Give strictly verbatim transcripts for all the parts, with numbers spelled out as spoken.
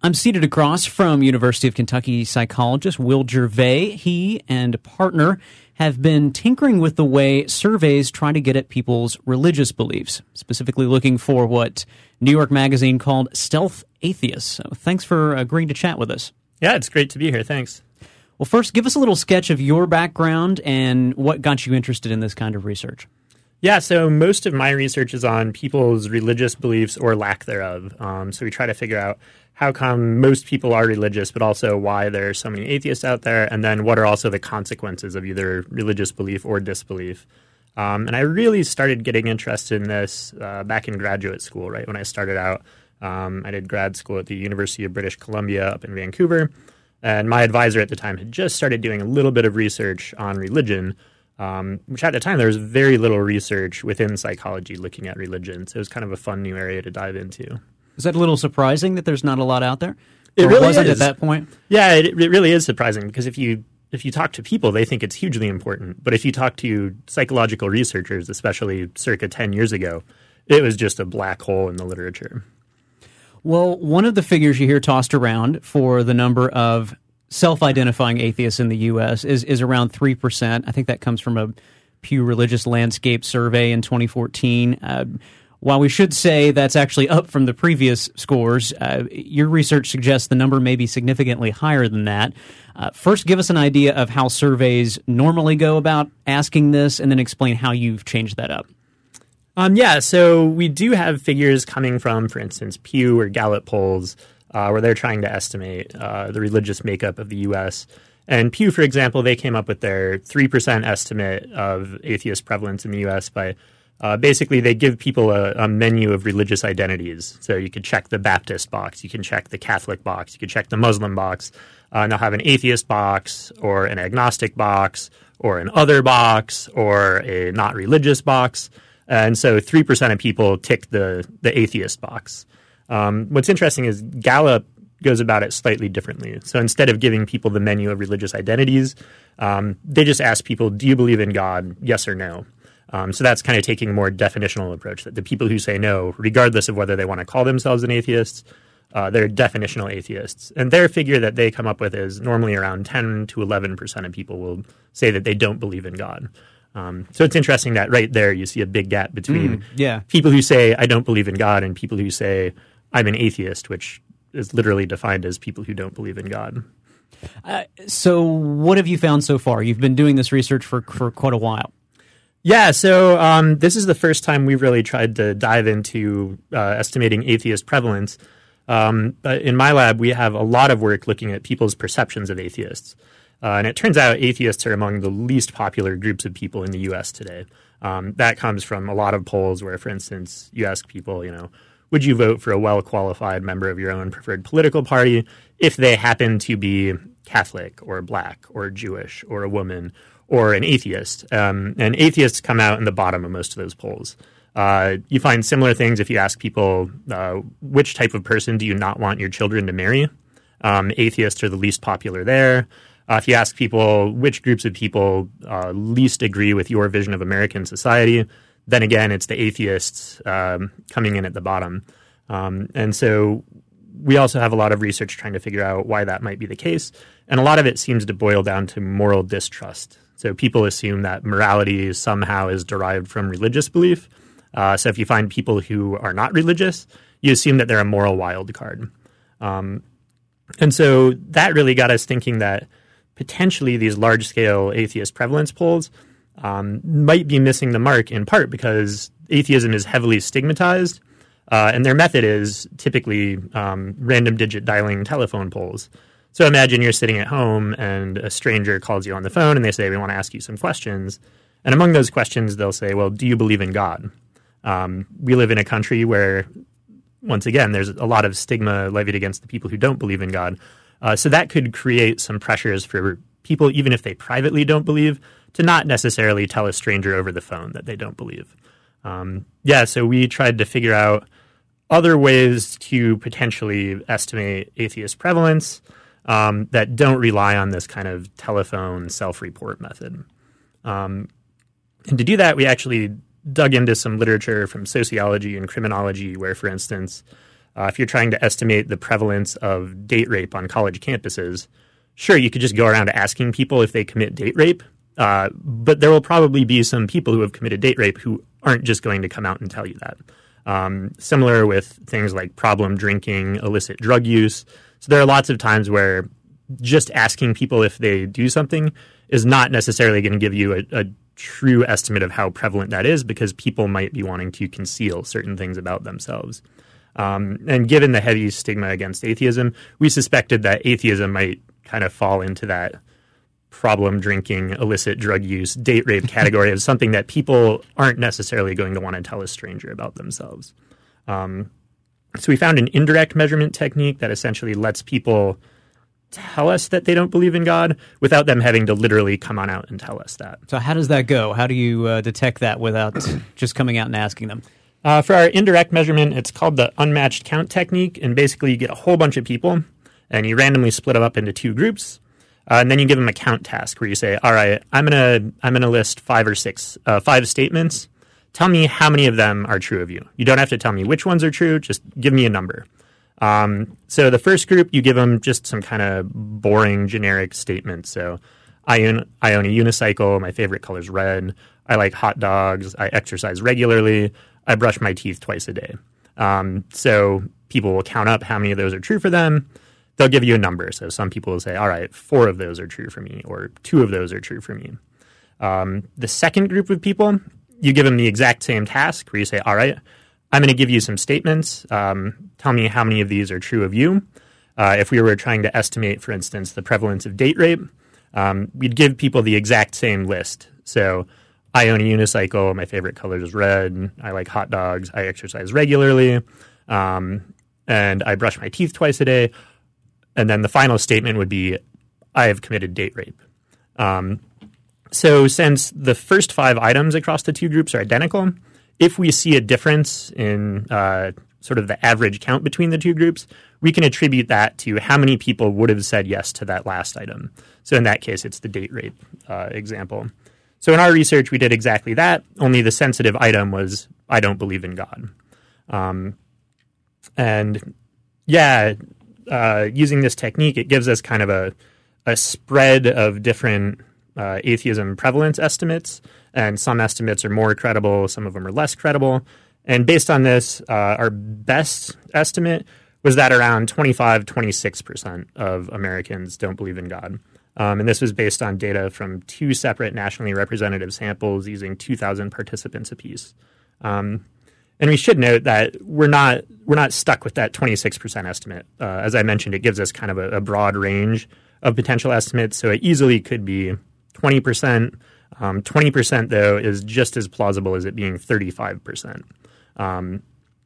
I'm seated across from University of Kentucky psychologist Will Gervais. He and a partner have been tinkering with the way surveys try to get at people's religious beliefs, specifically looking for what New York Magazine called stealth atheists. So thanks for agreeing to chat with us. Yeah, it's great to be here. Thanks. Well, first, give us a little sketch of your background and what got you interested in this kind of research. Yeah, so most of my research is on people's religious beliefs or lack thereof. Um, so we try to figure out how come most people are religious, but also why there are so many atheists out there, and then what are also the consequences of either religious belief or disbelief. Um, and I really started getting interested in this uh, back in graduate school, right? When I started out, um, I did grad school at the University of British Columbia up in Vancouver, and my advisor at the time had just started doing a little bit of research on religion, um, which at the time there was very little research within psychology looking at religion. So it was kind of a fun new area to dive into. Is that a little surprising that there's not a lot out there? It or really was is. it at that point? Yeah, it, it really is surprising because if you if you talk to people, they think it's hugely important. But if you talk to psychological researchers, especially circa ten years ago, it was just a black hole in the literature. Well, one of the figures you hear tossed around for the number of self-identifying atheists in the U S is, is around three percent. I think that comes from a Pew Religious Landscape survey in twenty fourteen. Uh, While we should say that's actually up from the previous scores, uh, your research suggests the number may be significantly higher than that. Uh, first, give us an idea of how surveys normally go about asking this, and then explain how you've changed that up. Um, yeah, so we do have figures coming from, for instance, Pew or Gallup polls, uh, where they're trying to estimate uh, the religious makeup of the U S. And Pew, for example, they came up with their three percent estimate of atheist prevalence in the U S by Uh, basically, they give people a, a menu of religious identities. So you could check the Baptist box, you can check the Catholic box, you can check the Muslim box, uh, and they'll have an atheist box or an agnostic box or an other box or a not religious box. And so three percent of people tick the, the atheist box. Um, what's interesting is Gallup goes about it slightly differently. So instead of giving people the menu of religious identities, um, they just ask people, do you believe in God, yes or no? Um, so that's kind of taking a more definitional approach, that the people who say no, regardless of whether they want to call themselves an atheist, uh, they're definitional atheists. And their figure that they come up with is normally around ten to eleven percent of people will say that they don't believe in God. Um, so it's interesting that right there you see a big gap between mm, yeah. people who say, I don't believe in God, and people who say, I'm an atheist, which is literally defined as people who don't believe in God. Uh, so what have you found so far? You've been doing this research for, for quite a while. Yeah, so um, this is the first time we've really tried to dive into uh, estimating atheist prevalence. Um, but in my lab, we have a lot of work looking at people's perceptions of atheists. Uh, and it turns out atheists are among the least popular groups of people in the U S today. Um, that comes from a lot of polls where, for instance, you ask people, you know, would you vote for a well-qualified member of your own preferred political party if they happen to be Catholic or black or Jewish or a woman or an atheist? Um, and atheists come out in the bottom of most of those polls. Uh, you find similar things if you ask people, uh, which type of person do you not want your children to marry? Um, atheists are the least popular there. Uh, if you ask people which groups of people uh, least agree with your vision of American society, then again, it's the atheists um, coming in at the bottom. Um, and so we also have a lot of research trying to figure out why that might be the case. And a lot of it seems to boil down to moral distrust. So people assume that morality somehow is derived from religious belief. Uh, so if you find people who are not religious, you assume that they're a moral wild card. Um, and so that really got us thinking that potentially these large-scale atheist prevalence polls um, might be missing the mark in part because atheism is heavily stigmatized, uh, and their method is typically um, random digit dialing telephone polls. So imagine you're sitting at home and a stranger calls you on the phone and they say, we want to ask you some questions. And among those questions, they'll say, well, do you believe in God? Um, we live in a country where, once again, there's a lot of stigma levied against the people who don't believe in God. Uh, so that could create some pressures for people, even if they privately don't believe, to not necessarily tell a stranger over the phone that they don't believe. Um, yeah, so we tried to figure out other ways to potentially estimate atheist prevalence um, that don't rely on this kind of telephone self-report method. Um, and to do that, we actually dug into some literature from sociology and criminology where, for instance, Uh, if you're trying to estimate the prevalence of date rape on college campuses, sure, you could just go around asking people if they commit date rape, uh, but there will probably be some people who have committed date rape who aren't just going to come out and tell you that. Um, similar with things like problem drinking, illicit drug use. So there are lots of times where just asking people if they do something is not necessarily going to give you a, a true estimate of how prevalent that is, because people might be wanting to conceal certain things about themselves. Um, and given the heavy stigma against atheism, we suspected that atheism might kind of fall into that problem drinking, illicit drug use, date rape category of something that people aren't necessarily going to want to tell a stranger about themselves. Um, so we found an indirect measurement technique that essentially lets people tell us that they don't believe in God without them having to literally come on out and tell us that. So how does that go? How do you uh, detect that without just coming out and asking them? Uh, for our indirect measurement, it's called the unmatched count technique, and basically you get a whole bunch of people, and you randomly split them up into two groups, uh, and then you give them a count task where you say, all right, I'm gonna I'm gonna list five or six, uh, five statements. Tell me how many of them are true of you. You don't have to tell me which ones are true, just give me a number. Um, so the first group, you give them just some kind of boring, generic statement. So I own, I own a unicycle, my favorite color is red, I like hot dogs, I exercise regularly, I brush my teeth twice a day. Um, so people will count up how many of those are true for them. They'll give you a number. So some people will say, all right, four of those are true for me, or two of those are true for me. Um, the second group of people, you give them the exact same task where you say, all right, I'm going to give you some statements. Um, tell me how many of these are true of you. Uh, if we were trying to estimate, for instance, the prevalence of date rape, um, we'd give people the exact same list. So I own a unicycle. My favorite color is red. I like hot dogs. I exercise regularly. Um, and I brush my teeth twice a day. And then the final statement would be, I have committed date rape. Um, so since the first five items across the two groups are identical, if we see a difference in uh, sort of the average count between the two groups, we can attribute that to how many people would have said yes to that last item. So in that case, it's the date rape uh, example. So in our research, we did exactly that, only the sensitive item was, I don't believe in God. Um, and yeah, uh, using this technique, it gives us kind of a, a spread of different uh, atheism prevalence estimates, and some estimates are more credible, some of them are less credible. And based on this, uh, our best estimate was that around twenty-five, twenty-six percent of Americans don't believe in God. Um, and this was based on data from two separate nationally representative samples using two thousand participants apiece. Um, and we should note that we're not we're not stuck with that twenty-six percent estimate. Uh, as I mentioned, it gives us kind of a, a broad range of potential estimates, so it easily could be twenty percent. Um, twenty percent, though, is just as plausible as it being thirty-five percent. Um,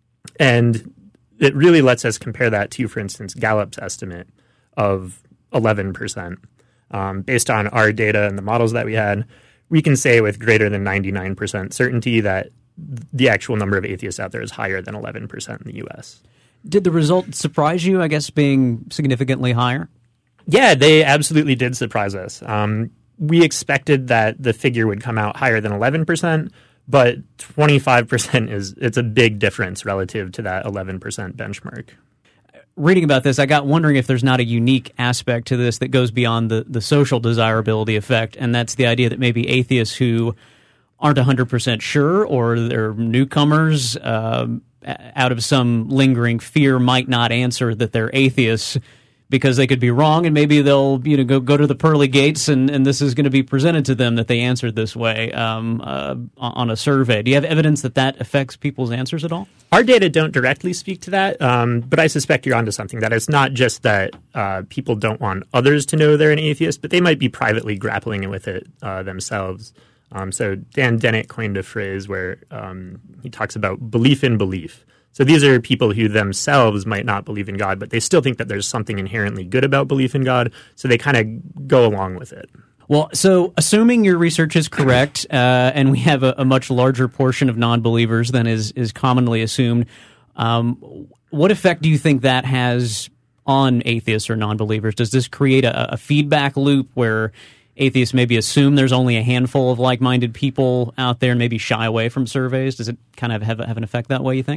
and it really lets us compare that to, for instance, Gallup's estimate of eleven percent. Um, based on our data and the models that we had, we can say with greater than ninety-nine percent certainty that the actual number of atheists out there is higher than eleven percent in the U S. Did the result surprise you, I guess, being significantly higher? Yeah, they absolutely did surprise us. Um, we expected that the figure would come out higher than eleven percent, but twenty-five percent is it's a big difference relative to that eleven percent benchmark. Reading about this, I got wondering if there's not a unique aspect to this that goes beyond the, the social desirability effect, and that's the idea that maybe atheists who aren't one hundred percent sure, or they're newcomers um, out of some lingering fear might not answer that they're atheists because they could be wrong, and maybe they'll you know go, go to the pearly gates, and, and this is going to be presented to them that they answered this way um, uh, on a survey. Do you have evidence that that affects people's answers at all? Our data don't directly speak to that, um, but I suspect you're onto something, that it's not just that uh, people don't want others to know they're an atheist, but they might be privately grappling with it uh, themselves. Um, so Dan Dennett coined a phrase where um, he talks about belief in belief. So these are people who themselves might not believe in God, but they still think that there's something inherently good about belief in God, so they kind of go along with it. Well, so assuming your research is correct, uh, and we have a, a much larger portion of non-believers than is, is commonly assumed, um, what effect do you think that has on atheists or non-believers? Does this create a, a feedback loop where atheists maybe assume there's only a handful of like-minded people out there and maybe shy away from surveys? Does it kind of have, have an effect that way, you think?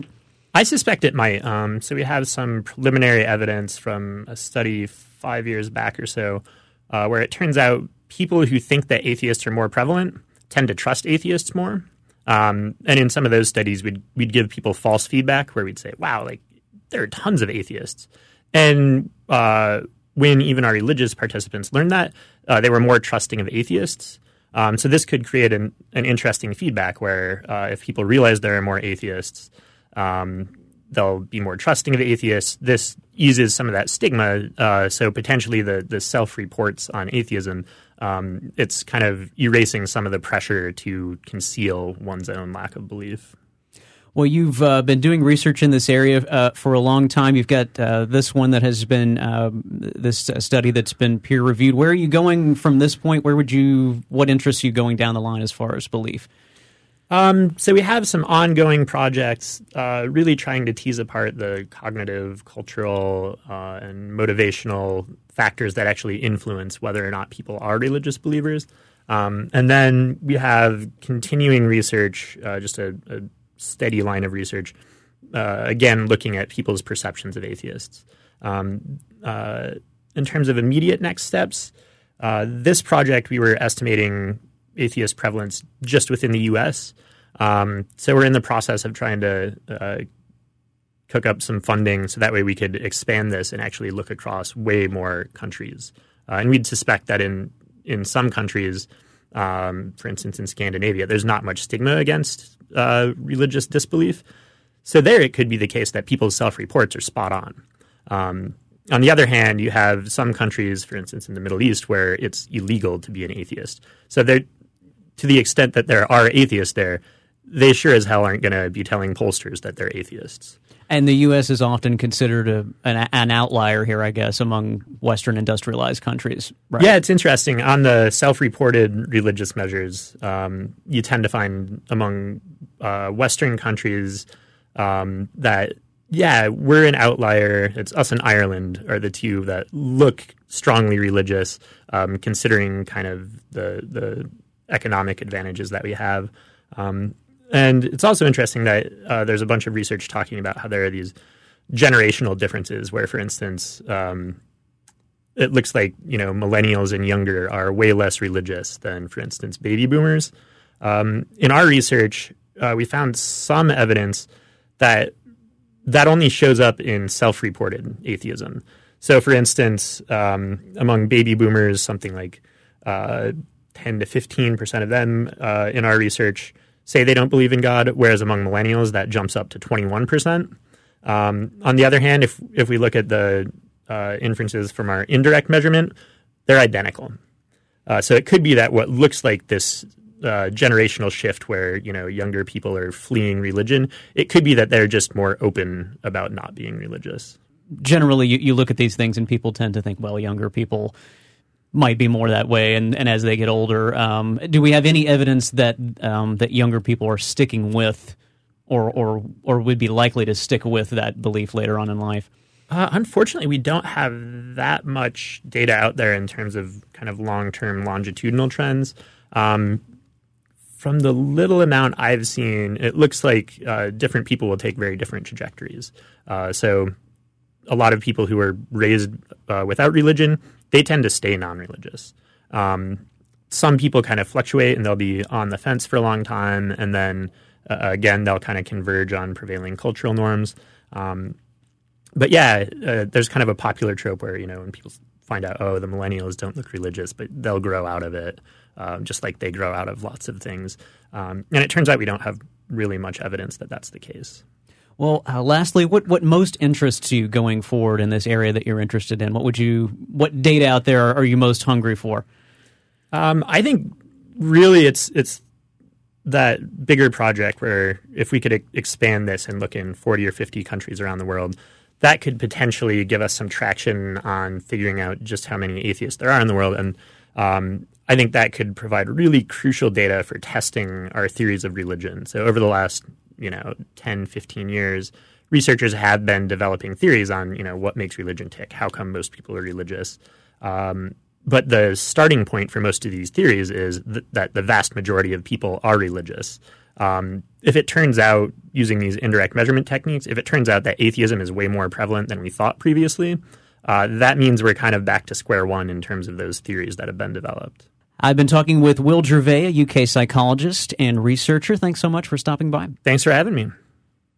I suspect it might. Um, so we have some preliminary evidence from a study five years back or so uh, where it turns out people who think that atheists are more prevalent tend to trust atheists more. Um, and in some of those studies, we'd, we'd give people false feedback where we'd say, wow, like there are tons of atheists. And uh, when even our religious participants learned that, uh, they were more trusting of atheists. Um, so this could create an, an interesting feedback where uh, if people realize there are more atheists, um, they'll be more trusting of atheists. This eases some of that stigma. Uh, so potentially the, the self-reports on atheism, um, it's kind of erasing some of the pressure to conceal one's own lack of belief. Well, you've uh, been doing research in this area uh, for a long time. You've got uh, this one that has been um, this study that's been peer reviewed. Where are you going from this point? Where would you? What interests you going down the line as far as belief? Um, so we have some ongoing projects, uh, really trying to tease apart the cognitive, cultural, uh, and motivational factors that actually influence whether or not people are religious believers. Um, and then we have continuing research, uh, just a, a steady line of research, uh, again, looking at people's perceptions of atheists. Um, uh, in terms of immediate next steps, uh, this project, we were estimating atheist prevalence just within the U S. Um, so we're in the process of trying to uh, cook up some funding so that way we could expand this and actually look across way more countries. Uh, and we'd suspect that in, in some countries, um, for instance, in Scandinavia, there's not much stigma against Uh, religious disbelief. So there it could be the case that people's self-reports are spot on. Um, on the other hand, you have some countries, for instance, in the Middle East, where it's illegal to be an atheist. So there, to the extent that there are atheists there, they sure as hell aren't going to be telling pollsters that they're atheists. And the U S is often considered a, an, an outlier here, I guess, among Western industrialized countries. Right? Yeah, it's interesting. On the self-reported religious measures, um, you tend to find among uh, Western countries um, that, yeah, we're an outlier. It's us and Ireland are the two that look strongly religious, um, considering kind of the, the economic advantages that we have. Um And it's also interesting that uh, there's a bunch of research talking about how there are these generational differences where, for instance, um, it looks like, you know, millennials and younger are way less religious than, for instance, baby boomers. Um, in our research, uh, we found some evidence that that only shows up in self-reported atheism. So, for instance, um, among baby boomers, something like uh, ten to fifteen percent of them uh, in our research say they don't believe in God, whereas among millennials, that jumps up to twenty-one percent. Um, on the other hand, if if we look at the uh, inferences from our indirect measurement, they're identical. Uh, so it could be that what looks like this uh, generational shift where, you know, younger people are fleeing religion, it could be that they're just more open about not being religious. Generally, you, you look at these things and people tend to think, well, younger people might be more that way, and, and as they get older. Um, do we have any evidence that um, that younger people are sticking with or, or, or would be likely to stick with that belief later on in life? Uh, unfortunately, we don't have that much data out there in terms of kind of long-term longitudinal trends. Um, from the little amount I've seen, it looks like uh, different people will take very different trajectories. Uh, so a lot of people who are raised uh, without religion, they tend to stay non-religious. Um, some people kind of fluctuate and they'll be on the fence for a long time, and then uh, again, they'll kind of converge on prevailing cultural norms. Um, but yeah, uh, there's kind of a popular trope where, you know, when people find out, oh, the millennials don't look religious, but they'll grow out of it, uh, just like they grow out of lots of things. Um, and it turns out we don't have really much evidence that that's the case. Well, uh, lastly, what, what most interests you going forward in this area that you're interested in? What would you, what data out there are, are you most hungry for? Um, I think really it's it's that bigger project where if we could e- expand this and look in forty or fifty countries around the world, that could potentially give us some traction on figuring out just how many atheists there are in the world. And um, I think that could provide really crucial data for testing our theories of religion. So over the last you know, ten, fifteen years, researchers have been developing theories on, you know, what makes religion tick, how come most people are religious. Um, but the starting point for most of these theories is th- that the vast majority of people are religious. Um, if it turns out, using these indirect measurement techniques, if it turns out that atheism is way more prevalent than we thought previously, uh, that means we're kind of back to square one in terms of those theories that have been developed. I've been talking with Will Gervais, a U K psychologist and researcher. Thanks so much for stopping by. Thanks for having me.